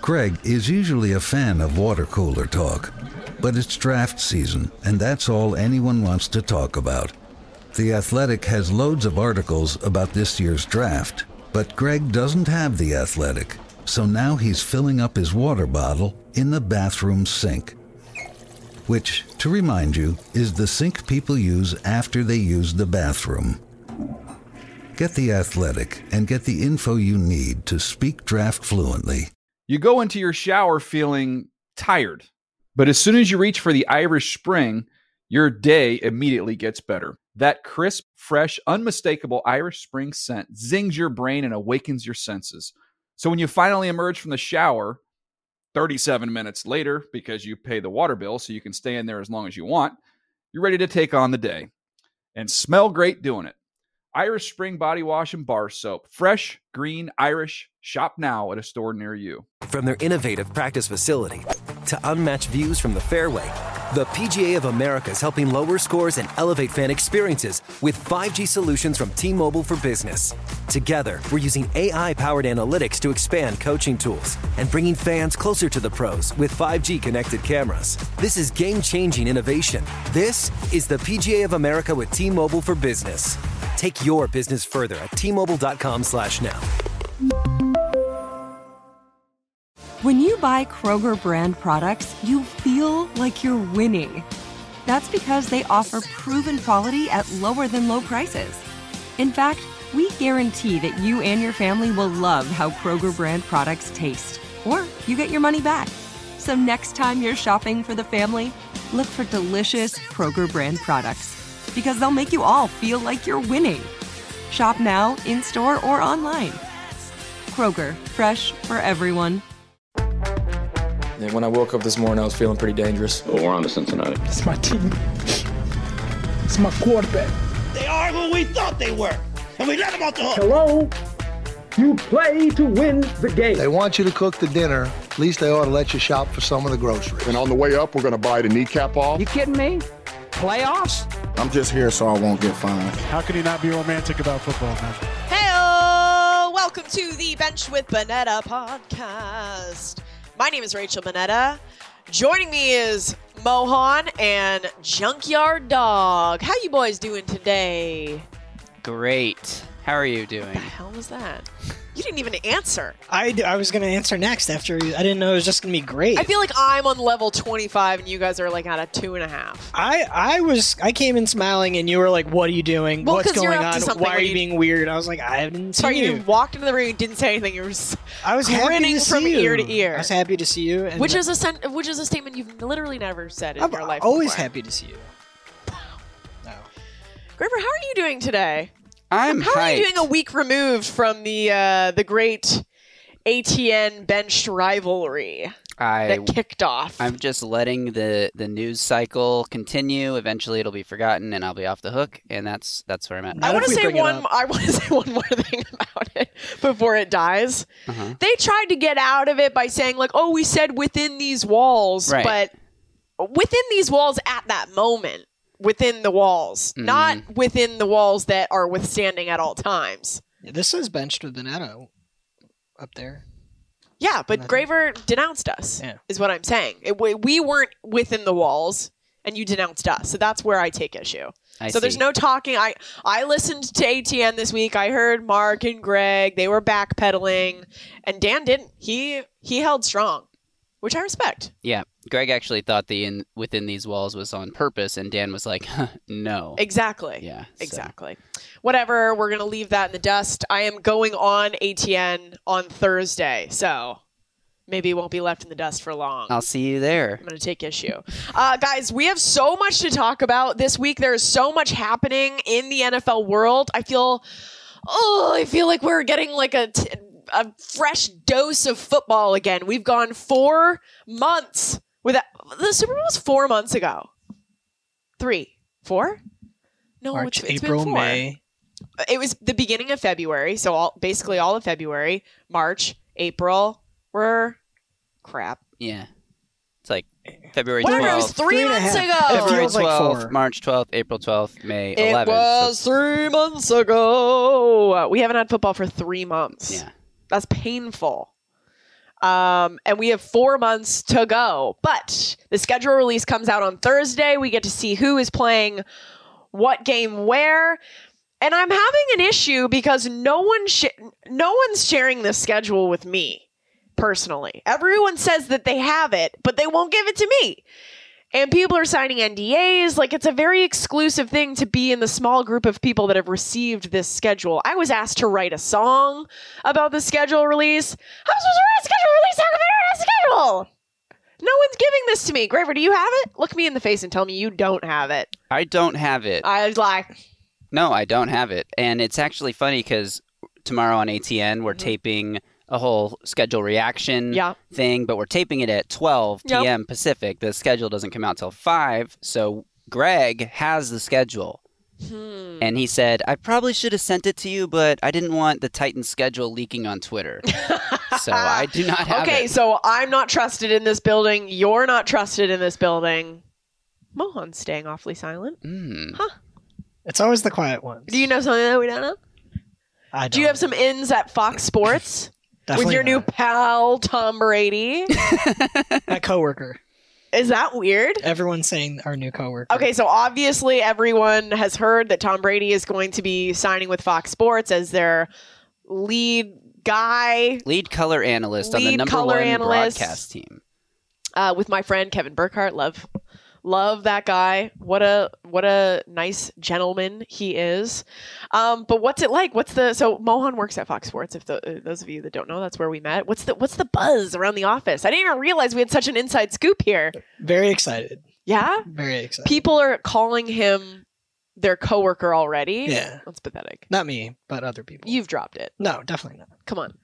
Greg is usually a fan of water cooler talk, but it's draft season, and that's all anyone wants to talk about. The Athletic has loads of articles about this year's draft, but Greg doesn't have The Athletic, so now he's filling up his water bottle in the bathroom sink, which, to remind you, is the sink people use after they use the bathroom. Get The Athletic and get the info you need to speak draft fluently. You go into your shower feeling tired, but as soon as you reach for the Irish Spring, your day immediately gets better. That crisp, fresh, unmistakable Irish Spring scent zings your brain and awakens your senses. So when you finally emerge from the shower, 37 minutes later, because you pay the water bill so you can stay in there as long as you want, you're ready to take on the day. And smell great doing it. Irish Spring Body Wash and Bar Soap. Fresh, green, Irish. Shop now at a store near you. From their innovative practice facility to unmatched views from the fairway, the PGA of America is helping lower scores and elevate fan experiences with 5G solutions from T-Mobile for Business. Together, we're using AI-powered analytics to expand coaching tools and bringing fans closer to the pros with 5G connected cameras. This is game-changing innovation. This is the PGA of America with T-Mobile for Business. Take your business further at T-Mobile.com/now. When you buy Kroger brand products, you feel like you're winning. That's because they offer proven quality at lower than low prices. In fact, we guarantee that you and your family will love how Kroger brand products taste, or you get your money back. So next time you're shopping for the family, look for delicious Kroger brand products, because they'll make you all feel like you're winning. Shop now, in-store, or online. Kroger, fresh for everyone. And when I woke up this morning, I was feeling pretty dangerous. Well, we're on to Cincinnati. It's my team. It's my quarterback. They are who we thought they were, and we let them off the hook. Hello? You play to win the game. They want you to cook the dinner. At least they ought to let you shop for some of the groceries. And on the way up, we're going to buy the kneecap off. You kidding me? Playoffs? I'm just here so I won't get fined. How can you not be romantic about football, man? Hey-o! Welcome to the Bench with Bonetta podcast. My name is Rachel Bonetta. Joining me is Mohan and Junkyard Dog. How you boys doing today? Great. How are you doing? What the hell was that? You didn't even answer. I was going to answer next after I didn't know it was just going to be great. I feel like I'm on level 25 and you guys are like at a 2.5. I came in smiling and you were like, what are you doing? Well, what's going on? Why are you being weird? I was like, I haven't seen you. You walked into the room and didn't say anything. You were I was grinning from ear to ear. I was happy to see you. And which is a statement you've literally never said in your life always before. Happy to see you. No. Graver, how are you doing today? I'm How hyped. are you doing a week removed from the great ATN benched rivalry that kicked off? I'm just letting the news cycle continue. Eventually, it'll be forgotten, and I'll be off the hook. And that's where I'm at. I want to say one more thing about it before it dies. Uh-huh. They tried to get out of it by saying like, "Oh, we said within these walls," right. But within these walls at that moment. Within the walls, not within the walls that are withstanding at all times. Yeah, this says benched with Bonetta up there. Yeah, but Graver denounced us, is what I'm saying. We weren't within the walls, and you denounced us. So that's where I take issue. There's no talking. I listened to ATN this week. I heard Mark and Greg. They were backpedaling, and Dan didn't. He held strong, which I respect. Yeah. Greg actually thought the within these walls was on purpose, and Dan was like, no. Exactly. Yeah. Exactly. Whatever. We're going to leave that in the dust. I am going on ATN on Thursday, so maybe it won't be left in the dust for long. I'll see you there. I'm going to take issue. Guys, we have so much to talk about this week. There is so much happening in the NFL world. I feel like we're getting like a fresh dose of football again. We've gone 4 months without the Super Bowl was 4 months ago. 3, 4? No, March, it's April, been 4. May. It was the beginning of February, so basically all of February, March, April were crap. Yeah. It's like February 12th. Whatever, it was 3 months ago. February 12th, like March 12th, April 12th, May 11th. It was 3 months ago. We haven't had football for 3 months. Yeah. That's painful. And we have 4 months to go. But the schedule release comes out on Thursday. We get to see who is playing what game where. And I'm having an issue because no one's sharing this schedule with me personally. Everyone says that they have it, but they won't give it to me. And people are signing NDAs. Like, it's a very exclusive thing to be in the small group of people that have received this schedule. I was asked to write a song about the schedule release. I'm supposed to write a schedule release song if I don't have a schedule. No one's giving this to me. Graver, do you have it? Look me in the face and tell me you don't have it. I don't have it. I lie. No, I don't have it. And it's actually funny because tomorrow on ATN, we're taping a whole schedule reaction thing, but we're taping it at 12 p.m. Pacific. The schedule doesn't come out till 5. So Greg has the schedule. And he said, I probably should have sent it to you, but I didn't want the Titans schedule leaking on Twitter. So I do not have it. Okay, so I'm not trusted in this building. You're not trusted in this building. Mohan's staying awfully silent. Huh. It's always the quiet ones. Do you know something that we don't know? I don't. Do you have some ins at Fox Sports? With your new pal, Tom Brady? My coworker. Is that weird? Everyone's saying our new coworker. Okay, so obviously everyone has heard that Tom Brady is going to be signing with Fox Sports as their lead color analyst on the number one broadcast team. With my friend Kevin Burkhardt. Love that guy. What a nice gentleman he is. But what's it like? So Mohan works at Fox Sports. If those of you that don't know, that's where we met. What's the buzz around the office? I didn't even realize we had such an inside scoop here. Very excited. Yeah? Very excited. People are calling him their coworker already. Yeah. That's pathetic. Not me, but other people. You've dropped it. No, definitely not. Come on.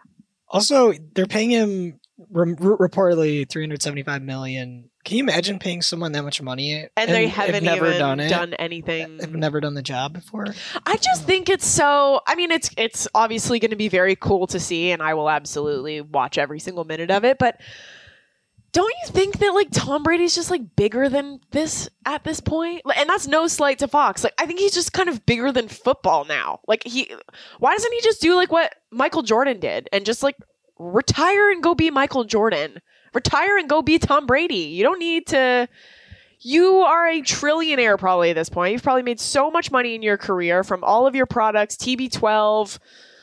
Also, they're paying him reportedly $375 million. Can you imagine paying someone that much money? And they haven't never even done anything. They've never done the job before. I just think it's so. I mean, it's obviously going to be very cool to see, and I will absolutely watch every single minute of it. But don't you think that like Tom Brady's just like bigger than this at this point? And that's no slight to Fox. Like I think he's just kind of bigger than football now. Like why doesn't he just do like what Michael Jordan did and just like retire and go be Michael Jordan? Retire and go be Tom Brady. You don't need to. You are a trillionaire probably at this point. You've probably made so much money in your career from all of your products, TB12,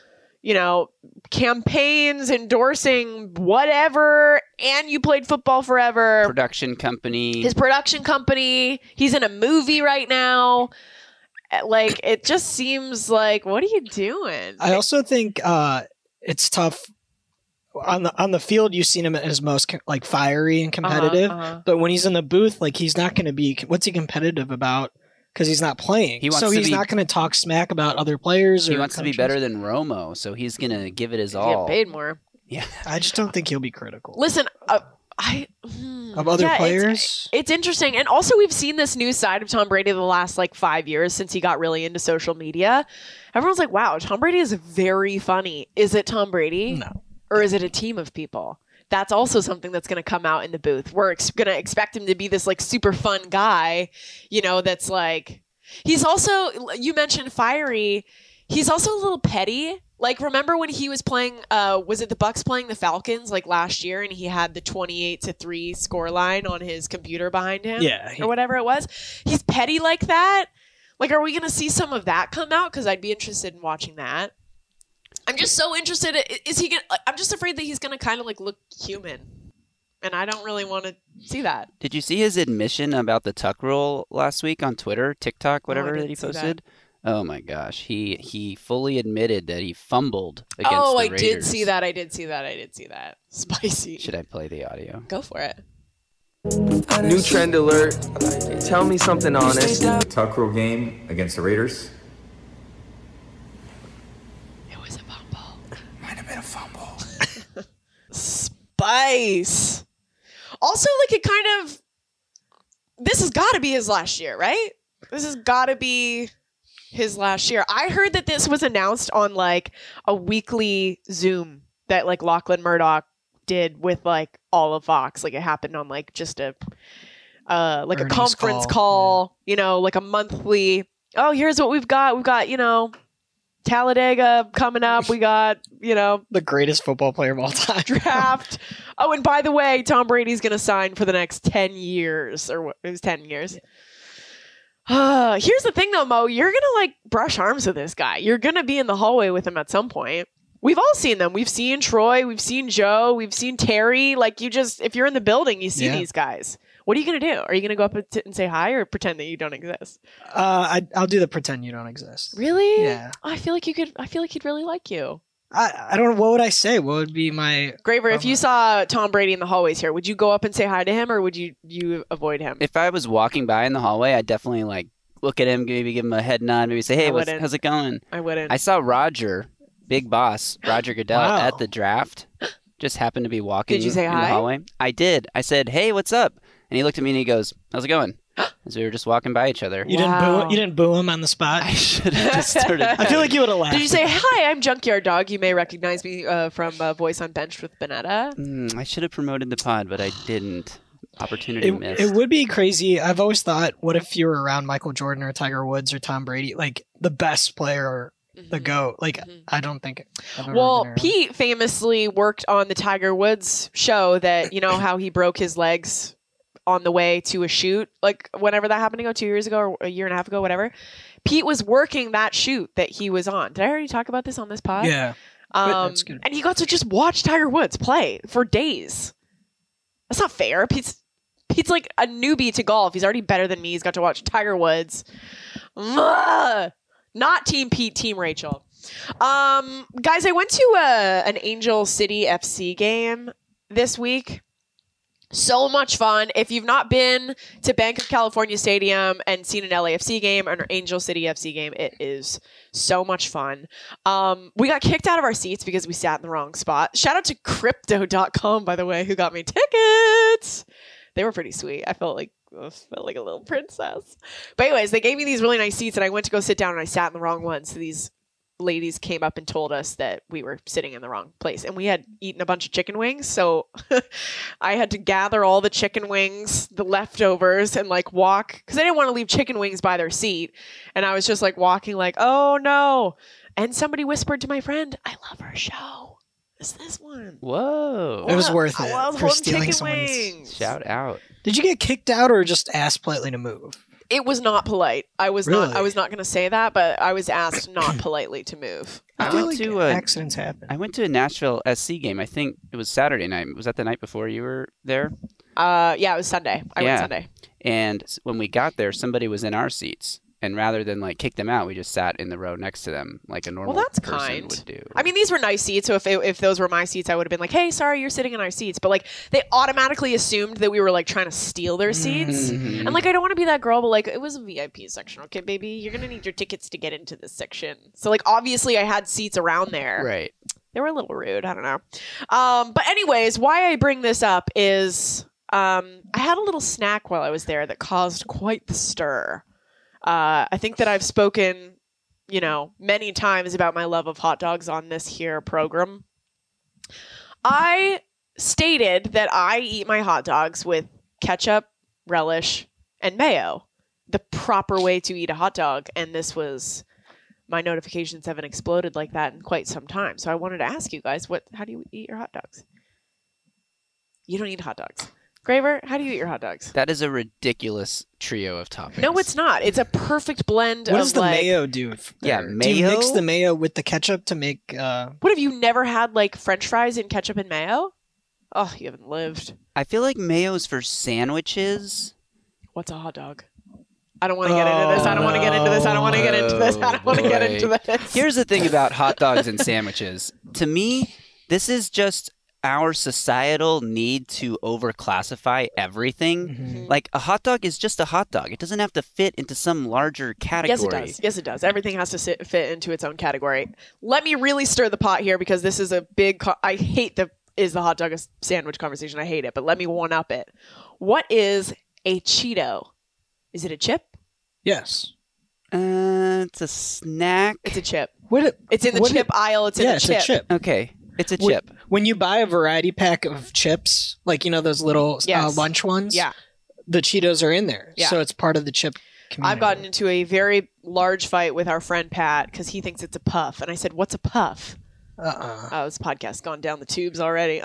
campaigns, endorsing whatever, and you played football forever. Production company. His production company. He's in a movie right now. Like, it just seems like, what are you doing? I also think it's tough. On the field, you've seen him at his most like fiery and competitive. But when he's in the booth, like he's not going to be. What's he competitive about? Because he's not playing. He's not going to talk smack about other players. He wants to be better than Romo, so he's going to give it his all. Get paid more. Yeah, I just don't think he'll be critical. Listen, of other players. It's interesting, and also we've seen this new side of Tom Brady the last like 5 years since he got really into social media. Everyone's like, "Wow, Tom Brady is very funny." Is it Tom Brady? No. Or is it a team of people? That's also something that's going to come out in the booth. We're going to expect him to be this like super fun guy, that's like, he's also, you mentioned fiery. He's also a little petty. Like, remember when he was playing, was it the Bucs playing the Falcons like last year and he had the 28-3 scoreline on his computer behind him? Yeah. Or whatever it was. He's petty like that. Like, are we going to see some of that come out? Because I'd be interested in watching that. I'm just so interested. Is he gonna? I'm just afraid that he's gonna kind of like look human, and I don't really want to see that. Did you see his admission about the tuck rule last week on Twitter, TikTok, whatever that he posted? Oh my gosh, he fully admitted that he fumbled against the Raiders. I did see that. Spicy. Should I play the audio? Go for it. New trend alert. Tell me something honest. Tuck rule game against the Raiders. Spice. Also, like, it kind of, this has got to be his last year, right? This has got to be his last year. I heard that this was announced on like a weekly Zoom that like Lachlan Murdoch did with like all of Fox. Like it happened on like just a like Earnings a conference call, like a monthly. Oh, here's what we've got. We've got, Talladega coming up. We got, the greatest football player of all time. Draft. Oh, and by the way, Tom Brady's going to sign for the next 10 years. Or it was 10 years. Here's the thing, though, Mo. You're going to, brush arms with this guy. You're going to be in the hallway with him at some point. We've all seen them. We've seen Troy. We've seen Joe. We've seen Terry. If you're in the building, you see these guys. What are you going to do? Are you going to go up and say hi or pretend that you don't exist? I'll do the pretend you don't exist. Really? Yeah. I feel like he'd really like you. I don't know. What would I say? What would be my... Graver, if you saw Tom Brady in the hallways here, would you go up and say hi to him or would you avoid him? If I was walking by in the hallway, I'd definitely look at him, maybe give him a head nod, maybe say, hey, how's it going? I wouldn't. I saw Roger, big boss, Roger Goodell at the draft. Just happened to be walking Did you say in hi? the hallway. I did. I said, hey, what's up? And he looked at me and he goes, how's it going? As we were just walking by each other. You didn't boo him on the spot? I should have just started. I feel like you would have laughed. Did you say, hi, I'm Junkyard Dog. You may recognize me from Voice on Bench with Bonetta. I should have promoted the pod, but I didn't. Opportunity missed. It would be crazy. I've always thought, what if you were around Michael Jordan or Tiger Woods or Tom Brady, the best player, the GOAT? I don't think. Pete famously worked on the Tiger Woods show that, how he broke his legs on the way to a shoot, whenever that happened 2 years ago or a year and a half ago, whatever. Pete was working that shoot that he was on. Did I already talk about this on this pod? Yeah. That's good. And he got to just watch Tiger Woods play for days. That's not fair. Pete's like a newbie to golf. He's already better than me. He's got to watch Tiger Woods. Not Team Pete, Team Rachel. Guys, I went to an Angel City FC game this week. So much fun. If you've not been to Bank of California Stadium and seen an LAFC game or an Angel City FC game, it is so much fun. We got kicked out of our seats because we sat in the wrong spot. Shout out to Crypto.com, by the way, who got me tickets. They were pretty sweet. I felt like a little princess. But anyways, they gave me these really nice seats and I went to go sit down and I sat in the wrong one. So these ladies came up and told us that we were sitting in the wrong place and we had eaten a bunch of chicken wings. So I had to gather all the chicken wings, the leftovers, and walk because I didn't want to leave chicken wings by their seat. And I was just walking oh no. And somebody whispered to my friend, I love her show. It's this one. Whoa. It was worth it. I love for stealing chicken someone's wings. Shout out. Did you get kicked out or just asked politely to move? It was not polite. I was Really? not going to say that, but I was asked not politely to move. I feel like accidents happen. I went to a Nashville SC game. I think it was Saturday night. Was that the night before you were there? Yeah, it was Sunday. I went Sunday. And when we got there, somebody was in our seats. And rather than kick them out, we just sat in the row next to them like a normal person would do. I mean, these were nice seats. So if those were my seats, I would have been like, hey, sorry, you're sitting in our seats. But they automatically assumed that we were trying to steal their seats. Mm-hmm. And I don't want to be that girl, but it was a VIP section. Okay, baby, you're going to need your tickets to get into this section. So obviously I had seats around there. Right. They were a little rude. I don't know. But anyways, why I bring this up is I had a little snack while I was there that caused quite the stir. I think that I've spoken, many times about my love of hot dogs on this here program. I stated that I eat my hot dogs with ketchup, relish, and mayo, the proper way to eat a hot dog. And my notifications haven't exploded like that in quite some time. So I wanted to ask you guys, how do you eat your hot dogs? You don't eat hot dogs. Graver, how do you eat your hot dogs? That is a ridiculous trio of toppings. No, it's not. It's a perfect blend of What does the mayo do? Yeah, Do mayo. you mix the mayo with the ketchup to make... What, have you never had French fries in ketchup and mayo? Oh, you haven't lived. I feel like mayo's for sandwiches. What's a hot dog? I don't want to get into this. I don't want to get into this. I don't want to get into this. I don't want to get into this. Here's the thing about hot dogs and sandwiches. To me, this is just our societal need to overclassify everything. Mm-hmm. A hot dog is just a hot dog. It doesn't have to fit into some larger category. Yes, it does. Yes, it does. Everything has to fit into its own category. Let me really stir the pot here because this is a big... I hate the hot dog a sandwich conversation. I hate it, but let me one-up it. What is a Cheeto? Is it a chip? Yes. It's a snack. It's a chip. It's in the chip aisle. It's in the chip. It's a chip. Okay. It's a chip. When you buy a variety pack of chips, those little lunch ones, yeah, the Cheetos are in there. Yeah. So it's part of the chip. I've gotten into a very large fight with our friend Pat because he thinks it's a puff. And I said, what's a puff? Oh, this podcast's gone down the tubes already.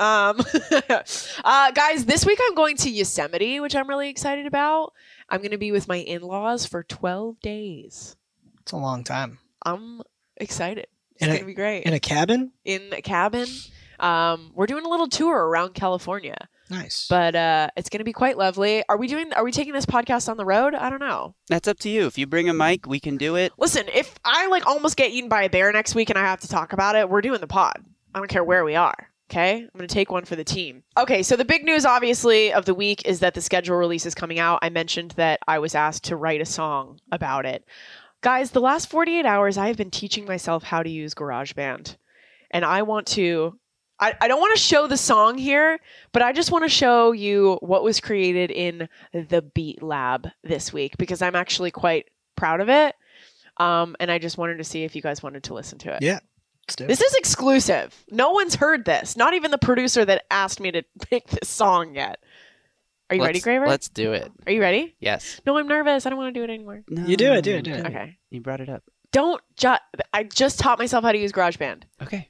Guys, this week I'm going to Yosemite, which I'm really excited about. I'm going to be with my in-laws for 12 days. It's a long time. I'm excited. It's going to be great. In a cabin? In a cabin. We're doing a little tour around California. Nice. But it's going to be quite lovely. Are we taking this podcast on the road? I don't know. That's up to you. If you bring a mic, we can do it. Listen, if I almost get eaten by a bear next week and I have to talk about it, we're doing the pod. I don't care where we are. Okay? I'm going to take one for the team. Okay, so the big news, obviously, of the week is that the schedule release is coming out. I mentioned that I was asked to write a song about it. Guys, the last 48 hours, I have been teaching myself how to use GarageBand. And I want to... I don't want to show the song here, but I just want to show you what was created in the Beat Lab this week because I'm actually quite proud of it. And I just wanted to see if you guys wanted to listen to it. Yeah. Let's do it. This is exclusive. No one's heard this. Not even the producer that asked me to pick this song yet. Are you ready, Graver? Let's do it. Are you ready? Yes. No, I'm nervous. I don't want to do it anymore. No, you do it. Do it. Okay. You brought it up. I just taught myself how to use GarageBand. Okay.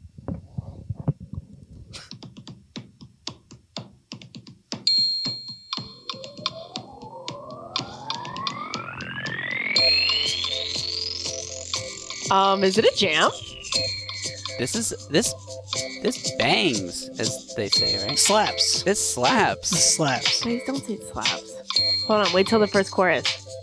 Is it a jam? This bangs, as they say, right? Slaps. This slaps. Slaps. Please don't say slaps. Hold on, wait till the first chorus.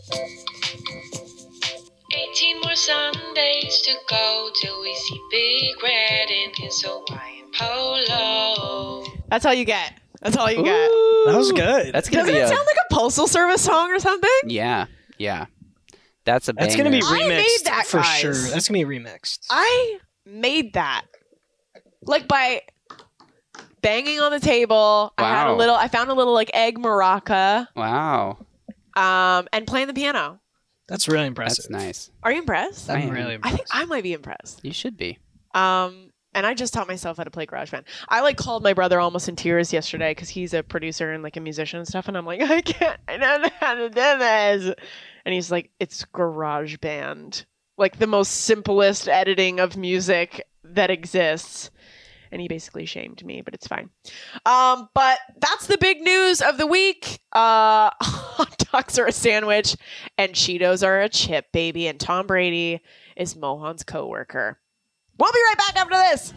18 more Sundays to go till we see Big Red in his Hawaiian polo. That's all you get. That's all you get. That was good. That's gonna Doesn't it sound like a Postal Service song or something? Yeah. That's a banger. That's gonna be remixed. I made that, for guys. sure. That's gonna be remixed. I made that. By banging on the table. Wow. I found a little egg maraca. Wow. And playing the piano. That's really impressive. That's nice. Are you impressed? I'm really impressed. I think I might be impressed. You should be. And I just taught myself how to play GarageBand. I called my brother almost in tears yesterday because he's a producer and a musician and stuff. And I'm like, I don't know how to do this. And he's like, it's GarageBand. The most simplest editing of music that exists. And he basically shamed me, but it's fine. But that's the big news of the week. Hot dogs are a sandwich and Cheetos are a chip, baby. And Tom Brady is Mohan's coworker. We'll be right back after this.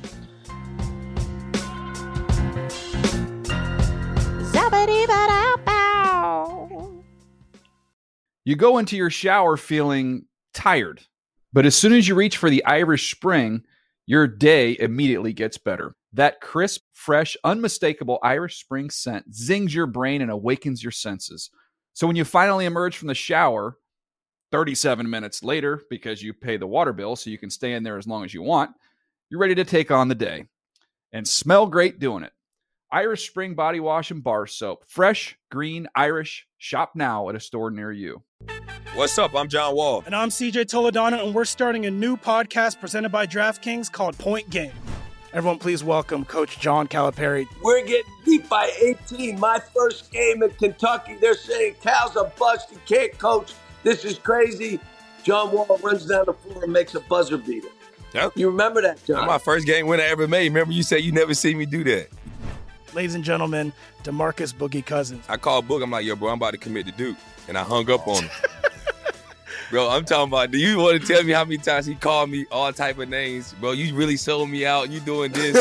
You go into your shower feeling tired, but as soon as you reach for the Irish Spring, your day immediately gets better. That crisp, fresh, unmistakable Irish Spring scent zings your brain and awakens your senses. So when you finally emerge from the shower, 37 minutes later, because you pay the water bill so you can stay in there as long as you want, you're ready to take on the day. And smell great doing it. Irish Spring Body Wash and Bar Soap. Fresh, green, Irish. Shop now at a store near you. What's up? I'm John Wall. And I'm CJ Toledano, and we're starting a new podcast presented by DraftKings called Point Game. Everyone, please welcome Coach John Calipari. We're getting beat by 18. My first game in Kentucky, they're saying Cal's a bust. He can't coach. This is crazy. John Wall runs down the floor and makes a buzzer beater. Yep. You remember that, John? That's my first game winner I ever made. Remember you said you never seen me do that. Ladies and gentlemen, DeMarcus Boogie Cousins. I called Boog. I'm like, yo, bro, I'm about to commit to Duke. And I hung up on him. Bro, I'm talking about, do you want to tell me how many times he called me all type of names? Bro, you really sold me out. You doing this.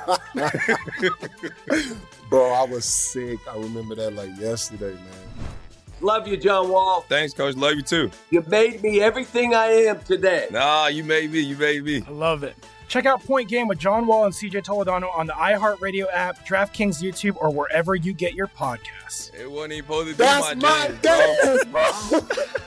Bro, I was sick. I remember that yesterday, man. Love you, John Wall. Thanks, Coach. Love you, too. You made me everything I am today. Nah, you made me. I love it. Check out Point Game with John Wall and CJ Toledano on the iHeartRadio app, DraftKings YouTube, or wherever you get your podcasts. It wasn't even supposed to That's be my dance, bro.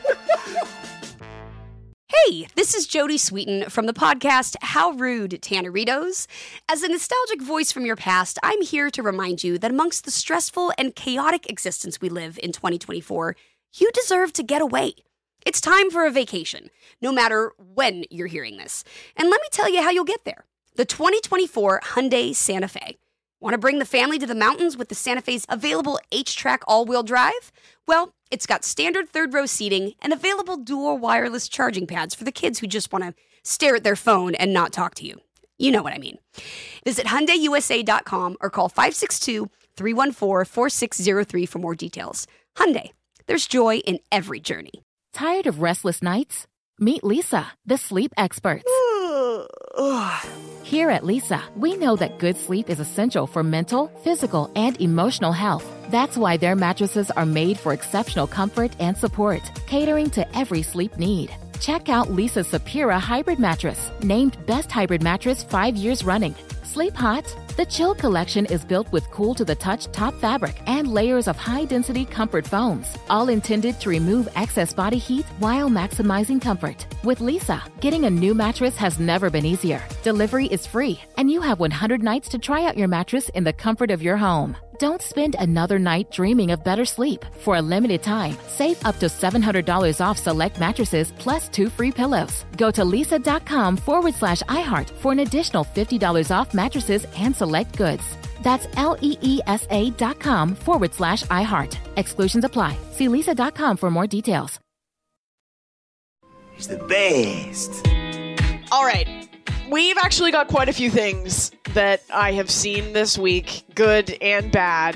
Hey, this is Jodie Sweetin from the podcast How Rude, Tanneritos. As a nostalgic voice from your past, I'm here to remind you that amongst the stressful and chaotic existence we live in 2024, you deserve to get away. It's time for a vacation, no matter when you're hearing this. And let me tell you how you'll get there. The 2024 Hyundai Santa Fe. Want to bring the family to the mountains with the Santa Fe's available H-Track all-wheel drive? Well, it's got standard third-row seating and available dual wireless charging pads for the kids who just want to stare at their phone and not talk to you. You know what I mean. Visit HyundaiUSA.com or call 562-314-4603 for more details. Hyundai, there's joy in every journey. Tired of restless nights? Meet Lisa, the sleep experts. Here at Lisa, we know that good sleep is essential for mental, physical, and emotional health. That's why their mattresses are made for exceptional comfort and support, catering to every sleep need. Check out Lisa's Sapira Hybrid Mattress, named Best Hybrid Mattress 5 years running. Sleep hot? The Chill Collection is built with cool-to-the-touch top fabric and layers of high-density comfort foams, all intended to remove excess body heat while maximizing comfort. With Lisa, getting a new mattress has never been easier. Delivery is free, and you have 100 nights to try out your mattress in the comfort of your home. Don't spend another night dreaming of better sleep. For a limited time, save up to $700 off select mattresses plus 2 free pillows. Go to lisa.com/iHeart for an additional $50 off mattresses and select goods. That's LEESA.com/iHeart. Exclusions apply. See lisa.com for more details. He's the best. All right. We've actually got quite a few things that I have seen this week, good and bad.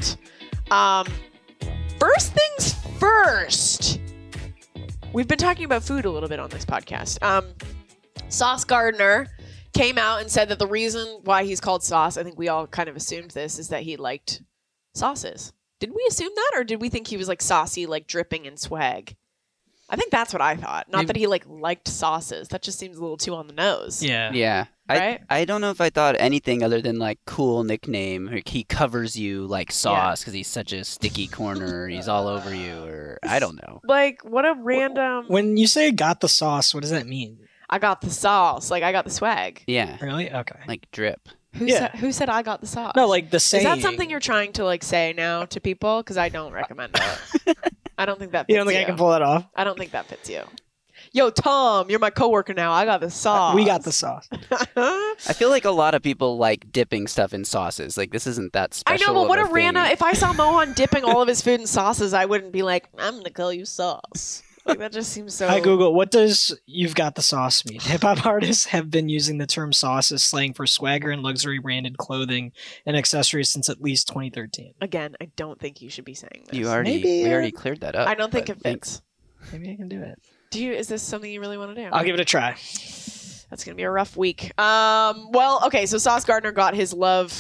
First things first. We've been talking about food a little bit on this podcast. Sauce Gardner came out and said that the reason why he's called Sauce, I think we all kind of assumed this, is that he liked sauces. Did we assume that, or did we think he was like saucy, like dripping in swag? I think that's what I thought. Not that he liked sauces. That just seems a little too on the nose. Yeah. Right? I don't know if I thought anything other than like cool nickname. Like he covers you like sauce because he's such a sticky corner. He's all over you, or I don't know. Like what a random. When you say got the sauce, what does that mean? I got the sauce. Like I got the swag. Yeah. Really? Okay. Like drip. Who said I got the sauce? No, like the saying. Is that something you're trying to like say now to people? Because I don't recommend it. I don't think that fits you. Don't think I can pull that off? I don't think that fits you. Yo, Tom, you're my coworker now. I got the sauce. We got the sauce. I feel like a lot of people like dipping stuff in sauces. Like this isn't that special. I know, but what a thing. random. If I saw Mohan dipping all of his food in sauces, I wouldn't be like, I'm going to call you sauce. Like that just seems so. Hi Google, what does "you've got the sauce" mean? Hip hop artists have been using the term sauce as slang for swagger and luxury branded clothing and accessories since at least 2013. Again, I don't think you should be saying this. We already cleared that up. I don't think it fits. Maybe I can do it. Is this something you really want to do? I'll give it a try. That's gonna be a rough week. Well, okay, so Sauce Gardner got his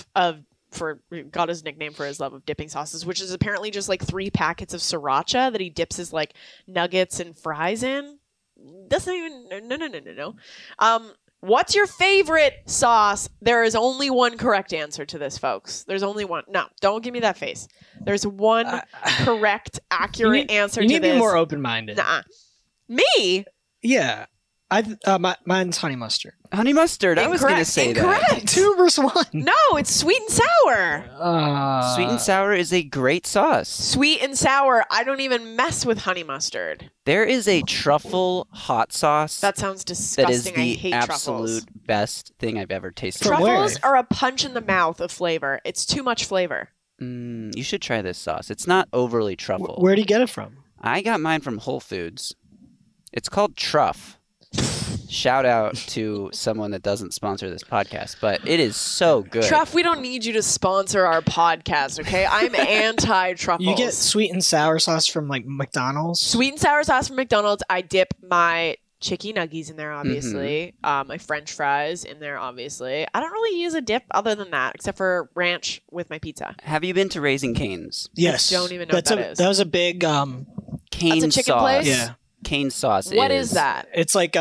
nickname for his love of dipping sauces, which is apparently just like 3 packets of sriracha that he dips his like nuggets and fries in. That's not even no. What's your favorite sauce? There is only one correct answer to this, folks. There's only one. No, don't give me that face. There's one correct, accurate answer to this. You need to be more open-minded. Nuh-uh. Me? Yeah. Mine's honey mustard. Honey mustard. I was going to say Incorrect. that. 2 versus 1. No, it's sweet and sour. Sweet and sour is a great sauce. Sweet and sour. I don't even mess with honey mustard. There is a truffle hot sauce. That sounds disgusting. That is the I hate absolute best thing I've ever tasted. Truffles are a punch in the mouth of flavor. It's too much flavor. You should try this sauce. It's not overly truffle. Where do you get it from? I got mine from Whole Foods. It's called Truff. Shout out to someone that doesn't sponsor this podcast, but it is so good. Truff, we don't need you to sponsor our podcast, okay? I'm anti-truffles. You get sweet and sour sauce from like McDonald's? Sweet and sour sauce from McDonald's. I dip my chicken nuggies in there, obviously. My French fries in there, obviously. I don't really use a dip other than that, except for ranch with my pizza. Have you been to Raising Cane's? Yes. I don't even know what that is. That was a big cane That's a chicken sauce. place? Yeah. Cane sauce. What is that? It's like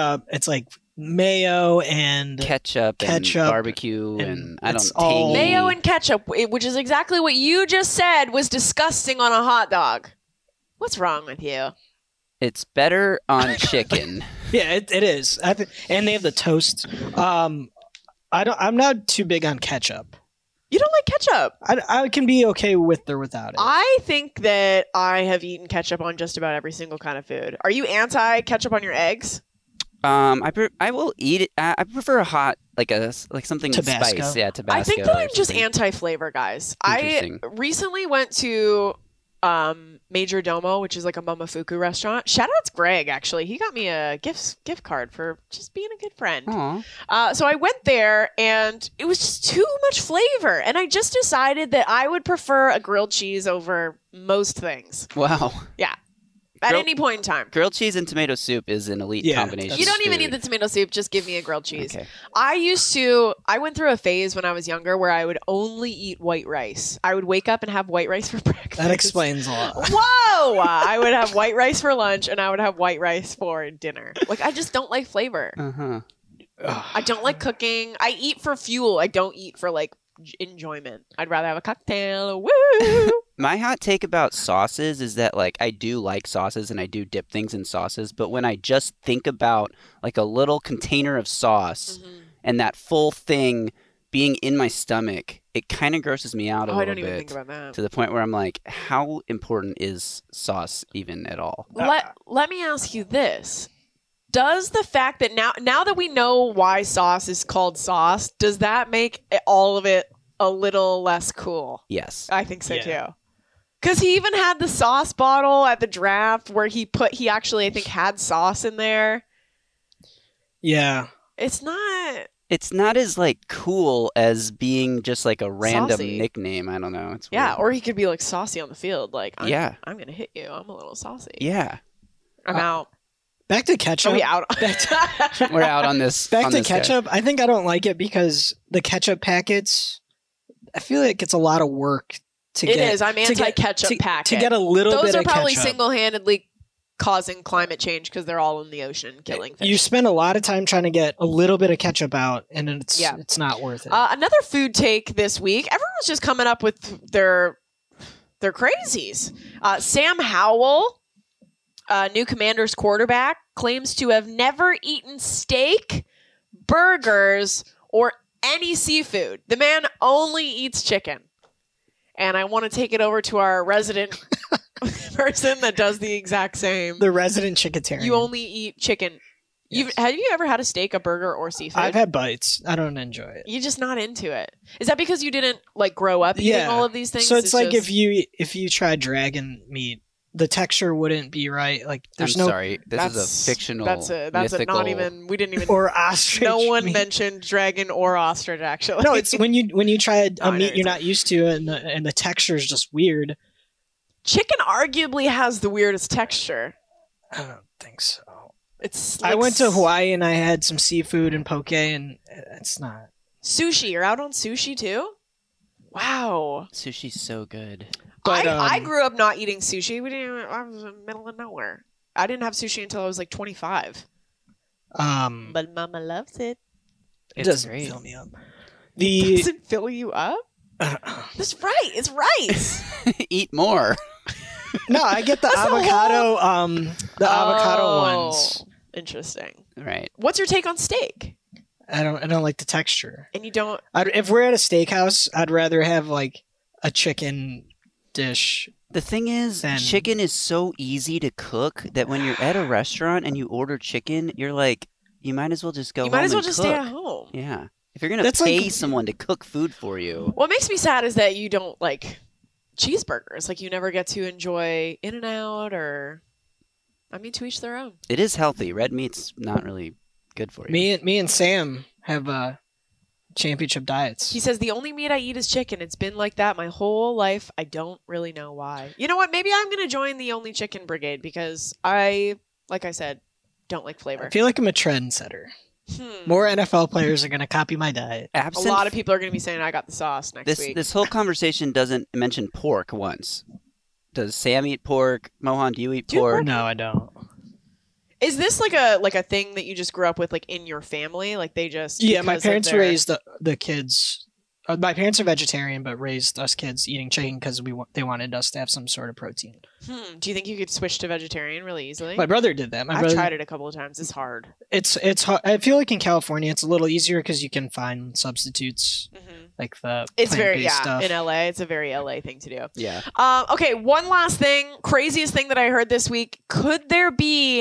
mayo and ketchup and barbecue and I don't know. Mayo and ketchup, which is exactly what you just said was disgusting on a hot dog. What's wrong with you? It's better on chicken. Yeah, it is. And they have the toast. I'm not too big on ketchup. You don't like ketchup? I can be okay with or without it. I think that I have eaten ketchup on just about every single kind of food. Are you anti-ketchup on your eggs? I will eat it. I prefer a hot, like something Tabasco. spice. Yeah, Tabasco. I think that I'm just anti-flavor, guys. I recently went to Major Domo, which is like a Momofuku restaurant. Shout out to Greg, actually. He got me a gift card for just being a good friend. So I went there, and it was just too much flavor. And I just decided that I would prefer a grilled cheese over most things. Wow. Yeah. At any point in time. Grilled cheese and tomato soup is an elite combination. You don't even need the tomato soup. Just give me a grilled cheese. Okay. I went through a phase when I was younger where I would only eat white rice. I would wake up and have white rice for breakfast. That explains a lot. Whoa! I would have white rice for lunch and I would have white rice for dinner. Like, I just don't like flavor. I don't like cooking. I eat for fuel. I don't eat for, like, enjoyment. I'd rather have a cocktail. Woo! My hot take about sauces is that, like, I do like sauces and I do dip things in sauces, but when I just think about, like, a little container of sauce and that full thing being in my stomach, it kind of grosses me out a little bit. I don't even think about that. To the point where I'm like, how important is sauce even at all? Let me ask you this. Does the fact that now that we know why sauce is called sauce, does that make all of it a little less cool? Yes. I think so too. Because he even had the sauce bottle at the draft where he actually, I think, had sauce in there. Yeah. It's not as, like, cool as being just, like, a random saucy nickname. I don't know. It's weird. Yeah, or he could be, like, saucy on the field. Like, I'm going to hit you. I'm a little saucy. Yeah. I'm out. Back to ketchup. Are we out? We're out on this. Back to ketchup. I think I don't like it because the ketchup packets, I feel like it's a lot of work to get. It is. I'm anti-ketchup packet. To get a little bit of ketchup. Those are probably single-handedly causing climate change because they're all in the ocean killing fish. You spend a lot of time trying to get a little bit of ketchup out, and it's not worth it. Another food take this week. Everyone's just coming up with their crazies. Sam Howell, new Commanders quarterback, claims to have never eaten steak, burgers, or any seafood. The man only eats chicken. And I want to take it over to our resident person that does the exact same. The resident chicketarian. You only eat chicken. Yes. Have you ever had a steak, a burger, or seafood? I've had bites. I don't enjoy it. You're just not into it. Is that because you didn't like grow up eating all of these things? So it's like if you try dragon meat, the texture wouldn't be right. Like there's sorry, this is a fictional. That's mythical... not even. We didn't even. Or ostrich. No one mentioned dragon or ostrich. Actually, no. It's when you try a meat you're not used to, and the texture is just weird. Chicken arguably has the weirdest texture. I don't think so. It's. Like I went to Hawaii and I had some seafood and poke, and it's not. Sushi. You're out on sushi too? Wow. Sushi's so good. But, I grew up not eating sushi. I was in the middle of nowhere. I didn't have sushi until I was like 25. But Mama loves it. It doesn't fill me up. Does it fill you up? That's right. It's rice. Eat more. No, I get the avocado. Avocado ones. Interesting. Right. What's your take on steak? I don't like the texture. And you don't. If we're at a steakhouse, I'd rather have like a chicken dish. The thing is, chicken is so easy to cook that when you're at a restaurant and you order chicken, you're like, you might as well just go home. You might as well just stay at home. Yeah. If you're going to pay someone to cook food for you. What makes me sad is that you don't like cheeseburgers. Like you never get to enjoy In-N-Out or, I mean, to each their own. It is healthy. Red meat's not really good for you. Me and Sam have championship diets. He says, the only meat I eat is chicken. It's been like that my whole life. I don't really know why. You know what? Maybe I'm going to join the Only Chicken Brigade because like I said, don't like flavor. I feel like I'm a trendsetter. More NFL players are going to copy my diet. A lot of people are going to be saying, I got the sauce next week. This whole conversation doesn't mention pork once. Does Sam eat pork? Mohan, do you eat pork? No, I don't. Is this like a thing that you just grew up with, like in your family? Like they just my parents raised the kids. My parents are vegetarian, but raised us kids eating chicken because they wanted us to have some sort of protein. Do you think you could switch to vegetarian really easily? My brother did that. I've tried it a couple of times. It's hard. It's hard. I feel like in California it's a little easier because you can find substitutes like the plant-based stuff. In LA, it's a very LA thing to do. Yeah. Okay, one last thing, craziest thing that I heard this week. Could there be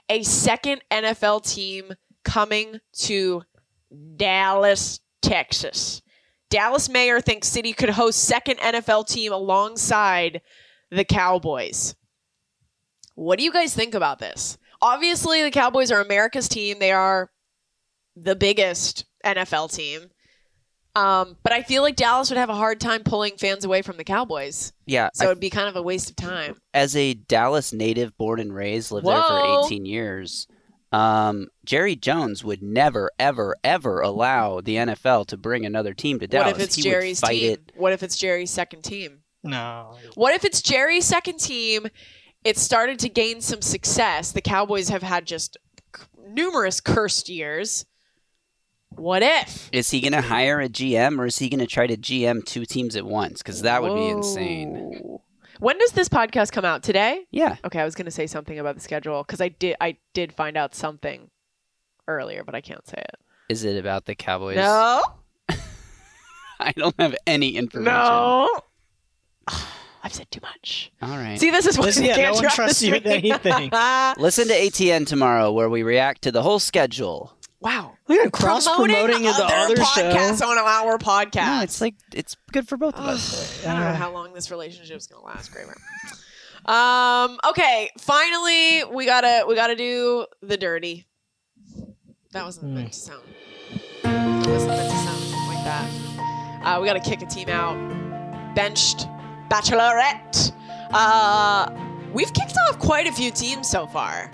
a second NFL team coming to Dallas, Texas. Dallas mayor thinks city could host second NFL team alongside the Cowboys. What do you guys think about this? Obviously, the Cowboys are America's team. They are the biggest NFL team. But I feel like Dallas would have a hard time pulling fans away from the Cowboys. Yeah. So it'd be kind of a waste of time. As a Dallas native, born and raised, lived there for 18 years, Jerry Jones would never, ever, ever allow the NFL to bring another team to Dallas. What if it's Jerry's team? What if it's Jerry's second team? No. What if it's Jerry's second team? It started to gain some success. The Cowboys have had just numerous cursed years. What if? Is he going to hire a GM, or is he going to try to GM two teams at once? Because that would be insane. When does this podcast come out? Today? Yeah. Okay, I was going to say something about the schedule because I did find out something earlier, but I can't say it. Is it about the Cowboys? No. I don't have any information. No. I've said too much. All right. See, this is what no one trusts you with anything. Listen to ATN tomorrow, where we react to the whole schedule. Wow. We're cross-promoting the other podcasts show. on our podcast. No, it's good for both of us. I don't know how long this relationship is going to last, Kramer. Okay, finally we gotta do the dirty. That wasn't meant to sound. It wasn't meant to sound like that. We gotta kick a team out. Benched. Bachelorette. We've kicked off quite a few teams so far.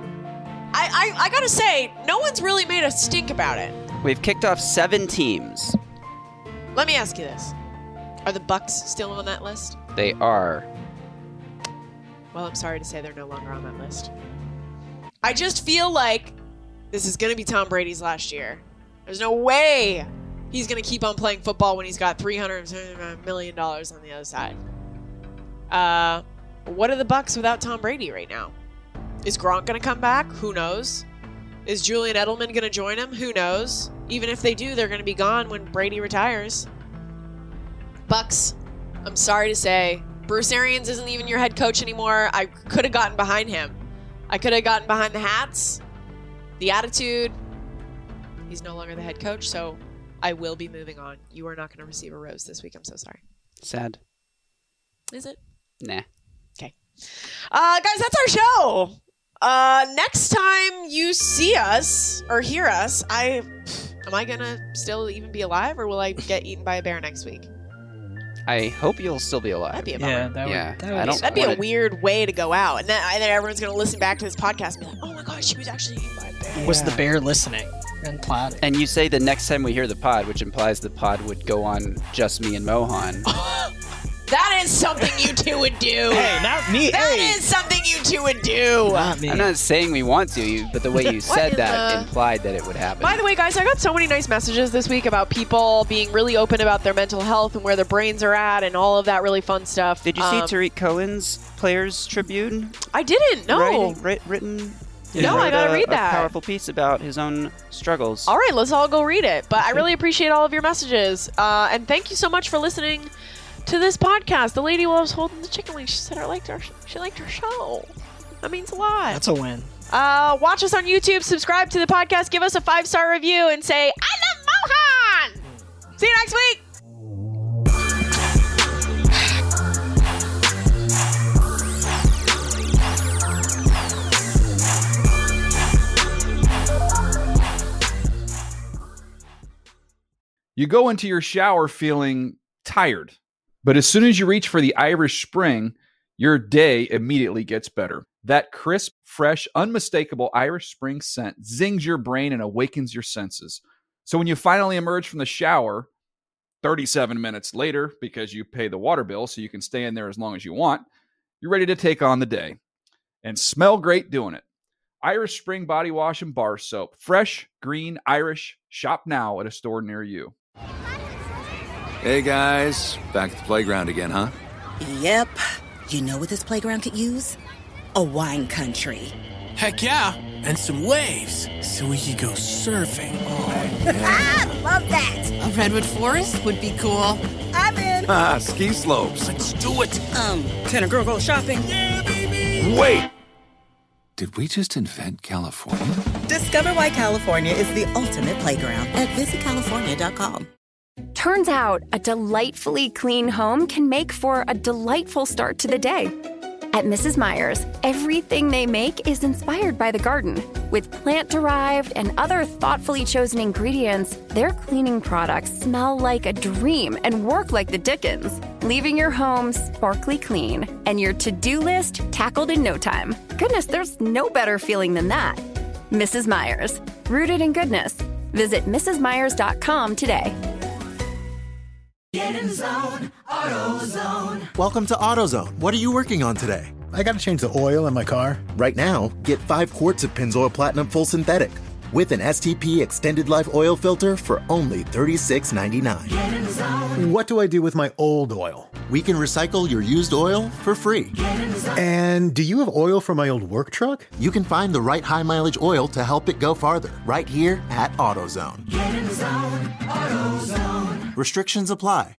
I gotta say, no one's really made a stink about it. We've kicked off 7 teams. Let me ask you this. Are the Bucks still on that list? They are. Well, I'm sorry to say they're no longer on that list. I just feel like this is going to be Tom Brady's last year. There's no way he's going to keep on playing football when he's got $379 million on the other side. What are the Bucks without Tom Brady right now? Is Gronk going to come back? Who knows? Is Julian Edelman going to join him? Who knows? Even if they do, they're going to be gone when Brady retires. Bucks, I'm sorry to say, Bruce Arians isn't even your head coach anymore. I could have gotten behind him. I could have gotten behind the hats, the attitude. He's no longer the head coach, so I will be moving on. You are not going to receive a rose this week. I'm so sorry. Sad. Is it? Nah. Okay. Guys, that's our show. Next time you see us or hear us, am I going to still even be alive, or will I get eaten by a bear next week? I hope you'll still be alive. That'd be a bummer. That'd be a weird way to go out. And then everyone's going to listen back to this podcast and be like, oh my gosh, she was actually eaten by a bear. Was the bear listening and plotting? And you say the next time we hear the pod, which implies the pod would go on just me and Mohan. That is something you two would do. Hey, not me. That is something you two would do. Not me. I'm not saying we want to, but the way you said that implied that it would happen. By the way, guys, I got so many nice messages this week about people being really open about their mental health and where their brains are at and all of that really fun stuff. Did you see Tariq Cohen's Players Tribune? I didn't. No. Written. No, I gotta read that. A powerful piece about his own struggles. All right, let's all go read it. But I really appreciate all of your messages. And thank you so much for listening to this podcast. The lady while I was holding the chicken wing, she said she liked her show. That means a lot. That's a win. Watch us on YouTube, subscribe to the podcast, give us a 5-star review, and say, I love Mohan! See you next week! You go into your shower feeling tired, but as soon as you reach for the Irish Spring, your day immediately gets better. That crisp, fresh, unmistakable Irish Spring scent zings your brain and awakens your senses. So when you finally emerge from the shower, 37 minutes later, because you pay the water bill so you can stay in there as long as you want, you're ready to take on the day. And smell great doing it. Irish Spring Body Wash and Bar Soap. Fresh, green, Irish. Shop now at a store near you. Hey guys, back at the playground again, huh? Yep. You know what this playground could use? A wine country. Heck yeah, and some waves, so we could go surfing. Oh, yeah. Ah, love that. A redwood forest would be cool. I'm in. Ah, ski slopes. Let's do it. Can a girl go shopping? Yeah, baby. Wait! Did we just invent California? Discover why California is the ultimate playground at visitcalifornia.com. Turns out a delightfully clean home can make for a delightful start to the day. At Mrs. Meyer's, everything they make is inspired by the garden. With plant-derived and other thoughtfully chosen ingredients, their cleaning products smell like a dream and work like the Dickens, leaving your home sparkly clean and your to-do list tackled in no time. Goodness, there's no better feeling than that. Mrs. Meyer's, rooted in goodness. Visit mrsmeyers.com today. Get in zone, AutoZone. Welcome to AutoZone. What are you working on today? I got to change the oil in my car. Right now, get 5 quarts of Pennzoil Platinum Full Synthetic with an STP Extended Life Oil Filter for only $36.99. Get in zone. What do I do with my old oil? We can recycle your used oil for free. Get in zone. And do you have oil for my old work truck? You can find the right high mileage oil to help it go farther right here at AutoZone. Get in zone, AutoZone. Restrictions apply.